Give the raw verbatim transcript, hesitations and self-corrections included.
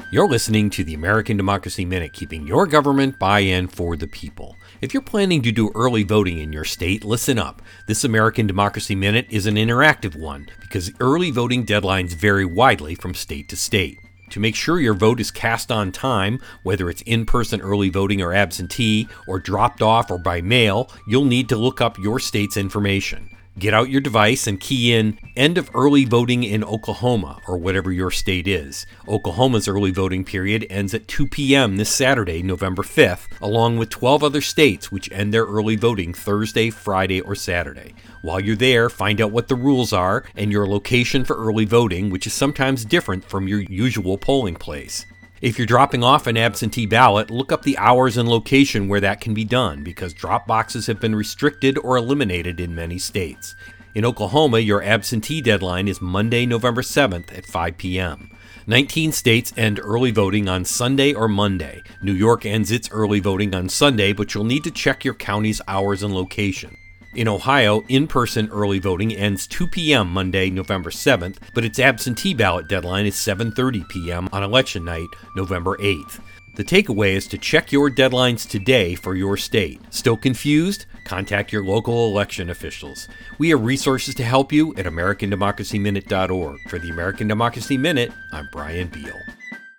You're listening to the American Democracy Minute, keeping your government buy-in for the people. If you're planning to do early voting in your state, listen up. This American Democracy Minute is an interactive one because early voting deadlines vary widely from state to state. To make sure your vote is cast on time, whether it's in-person early voting or absentee, or dropped off or by mail, you'll need to look up your state's information. Get out your device and key in end of early voting in Oklahoma, or whatever your state is. Oklahoma's early voting period ends at two p.m. this Saturday, November fifth, along with twelve other states which end their early voting Thursday, Friday, or Saturday. While you're there, find out what the rules are and your location for early voting, which is sometimes different from your usual polling place. If you're dropping off an absentee ballot, look up the hours and location where that can be done, because drop boxes have been restricted or eliminated in many states. In Oklahoma, your absentee deadline is Monday, November seventh at five p.m. nineteen states end early voting on Sunday or Monday. New York ends its early voting on Sunday, but you'll need to check your county's hours and location. In Ohio, in-person early voting ends two p.m. Monday, November seventh, but its absentee ballot deadline is seven thirty p.m. on election night, November eighth. The takeaway is to check your deadlines today for your state. Still confused? Contact your local election officials. We have resources to help you at American Democracy Minute dot org. For the American Democracy Minute, I'm Brian Beal.